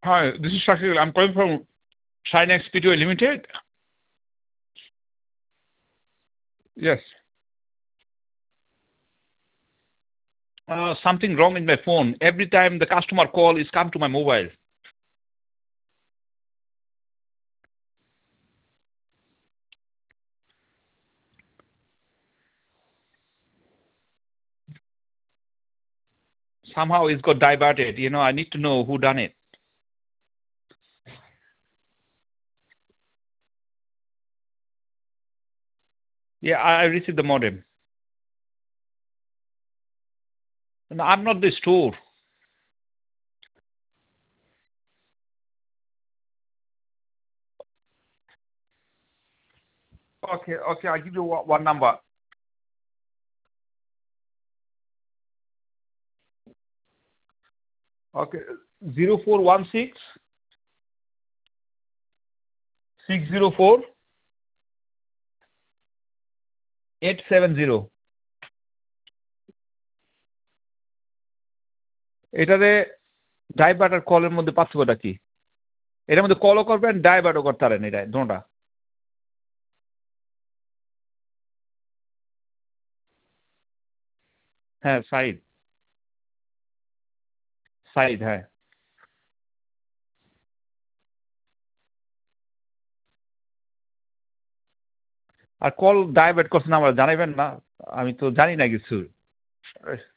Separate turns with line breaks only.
Hi, this is Shakil. I'm calling from Shine Speedway Limited. Yes. Something wrong in my phone. Every time the customer call is come to my mobile. Somehow it's got diverted. I need to know who done it. Yeah, I received the modem. No, I'm not the store. Okay, I'll give you one number. Okay, 0416 604 870. এটারে divert আর কলের মধ্যে পার্থক্যটা কি? এটার মধ্যে কলও করবেন ডাইভার্টও করতে পারেন এটা দুটোটা। হ্যাঁ, সাইড সাইড হ্যাঁ। আর কল ডাইভার্ট করছেন আমার জানাইবেন না? আমি তো জানি না কিছু।